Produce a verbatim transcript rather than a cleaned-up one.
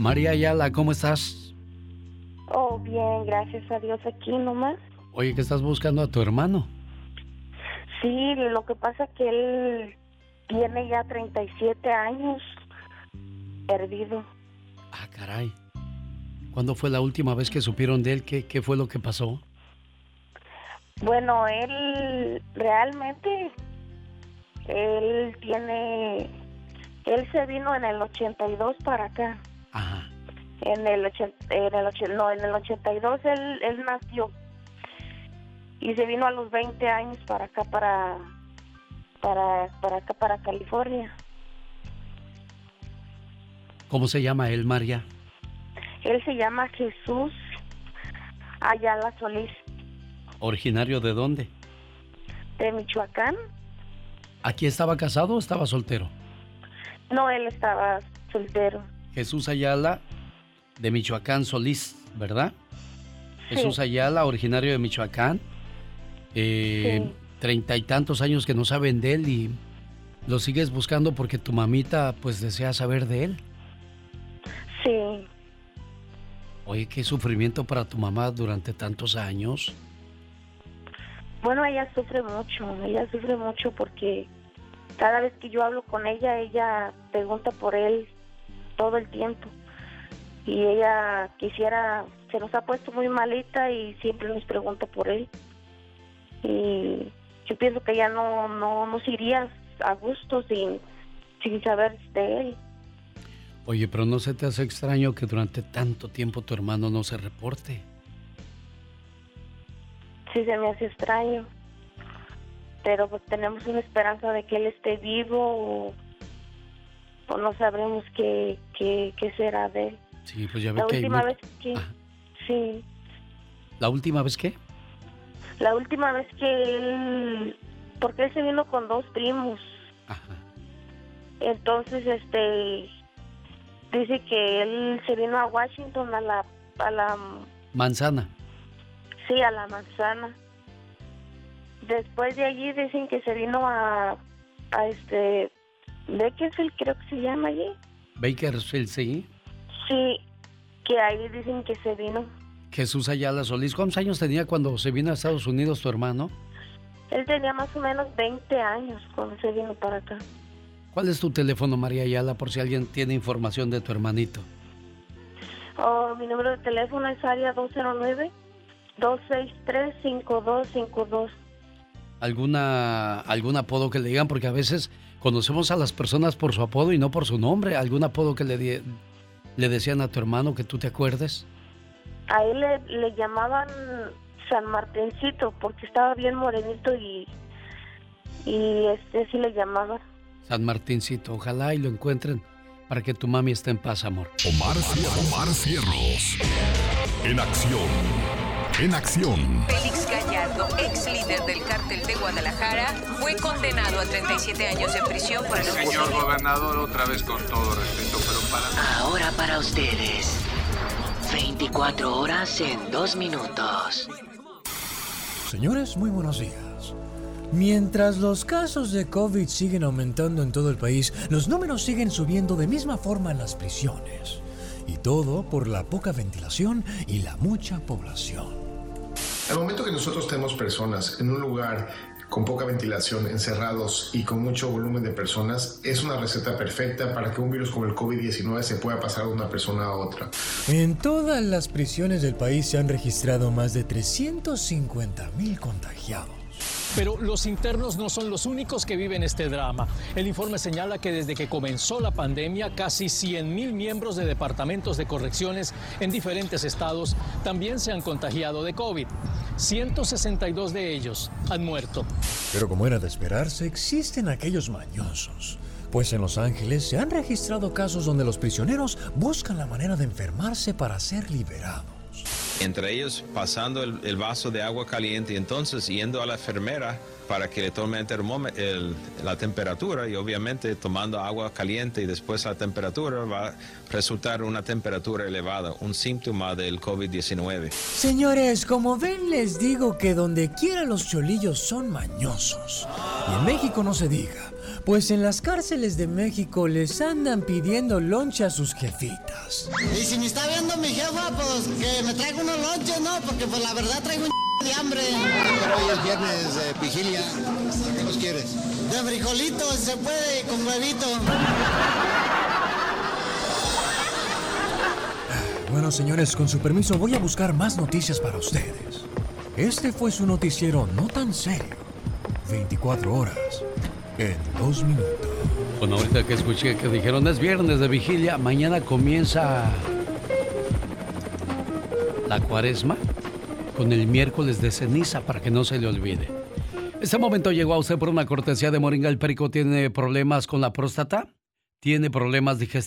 María Ayala, ¿cómo estás? Oh, bien, gracias a Dios, aquí nomás. Oye, ¿que estás buscando a tu hermano? Sí, lo que pasa es que él tiene ya treinta y siete años perdido. Ah, caray. ¿Cuándo fue la última vez que supieron de él? ¿Qué, qué fue lo que pasó? Bueno, él realmente, él tiene, él se vino en el ochenta y dos para acá. Ajá. En el ochenta, en el ochenta, no, en el ochenta y dos él, él nació y se vino a los veinte años para acá, para, para, para acá, para California. ¿Cómo se llama él, María? Él se llama Jesús Ayala Solís. ¿Originario de dónde? De Michoacán. ¿Aquí estaba casado o estaba soltero? No, él estaba soltero. Jesús Ayala, de Michoacán, Solís, ¿verdad? Sí. Jesús Ayala, originario de Michoacán. Eh, sí. Treinta y tantos años que no saben de él y lo sigues buscando porque tu mamita pues desea saber de él. Sí. Oye, qué sufrimiento para tu mamá durante tantos años. Bueno, ella sufre mucho, ella sufre mucho porque cada vez que yo hablo con ella, ella pregunta por él todo el tiempo. Y ella quisiera, se nos ha puesto muy malita y siempre nos pregunta por él. Y yo pienso que ella no, no, no se iría a gusto sin, sin saber de él. Oye, pero ¿no se te hace extraño que durante tanto tiempo tu hermano no se reporte? Sí, se me hace extraño. Pero pues tenemos una esperanza de que él esté vivo o, o no sabremos qué, qué, qué será de él. Sí, pues ya ve La que última hay... vez que... Ah. Sí. ¿La última vez qué? La última vez que él... Porque él se vino con dos primos. Ajá. Entonces, este... dice que él se vino a Washington, a la... A la Manzana. Sí, a la Manzana. Después de allí dicen que se vino a... A este... Bakersfield, creo que se llama allí. Bakersfield, sí. Sí, que ahí dicen que se vino. Jesús Ayala Solís, ¿cuántos años tenía cuando se vino a Estados Unidos tu hermano? Él tenía más o menos veinte años cuando se vino para acá. ¿Cuál es tu teléfono, María Ayala, por si alguien tiene información de tu hermanito? Oh, mi número de teléfono es área dos cero nueve, dos seis tres, cinco dos cinco dos. ¿Alguna, algún apodo que le digan? Porque a veces conocemos a las personas por su apodo y no por su nombre. ¿Algún apodo que le, di, le decían a tu hermano que tú te acuerdes? A él le, le llamaban San Martincito porque estaba bien morenito y, y este sí le llamaban. San Martincito, ojalá y lo encuentren para que tu mami esté en paz, amor. Omar, Omar Cierros. En acción. En acción. Félix Gallardo, ex líder del Cártel de Guadalajara, fue condenado a treinta y siete años de prisión por el homicidio. Señor gobernador, otra vez con todo respeto, pero para... Ahora para ustedes, veinticuatro horas en dos minutos. Señores, muy buenos días. Mientras los casos de COVID siguen aumentando en todo el país, los números siguen subiendo de misma forma en las prisiones. Y todo por la poca ventilación y la mucha población. Al momento que nosotros tenemos personas en un lugar con poca ventilación, encerrados y con mucho volumen de personas, es una receta perfecta para que un virus como el COVID diecinueve se pueda pasar de una persona a otra. En todas las prisiones del país se han registrado más de trescientos cincuenta mil contagiados. Pero los internos no son los únicos que viven este drama. El informe señala que desde que comenzó la pandemia, casi cien mil miembros de departamentos de correcciones en diferentes estados también se han contagiado de COVID. ciento sesenta y dos de ellos han muerto. Pero como era de esperarse, existen aquellos mañosos. Pues en Los Ángeles se han registrado casos donde los prisioneros buscan la manera de enfermarse para ser liberados. Entre ellos pasando el, el vaso de agua caliente y entonces yendo a la enfermera para que le tome el termómetro, el, la temperatura, y obviamente tomando agua caliente y después la temperatura va a resultar una temperatura elevada, un síntoma del COVID diecinueve. Señores, como ven, les digo que donde quiera los cholillos son mañosos. Y en México no se diga, Pues en las cárceles de México les andan pidiendo lonche a sus jefitas. Y si me está viendo mi jefa, pues que me traiga unos lonches, ¿no? Porque pues la verdad traigo un de hambre. Pero hoy es viernes de vigilia. ¿Qué nos quieres? De frijolitos, si se puede, con huevito. Bueno, señores, con su permiso voy a buscar más noticias para ustedes. Este fue su noticiero no tan serio. veinticuatro horas en dos minutos. Bueno, ahorita que escuché que dijeron es viernes de vigilia, mañana comienza la cuaresma con el miércoles de ceniza para que no se le olvide. Este momento llegó a usted por una cortesía de Moringa. El Perico. ¿Tiene problemas con la próstata? ¿Tiene problemas digestivos?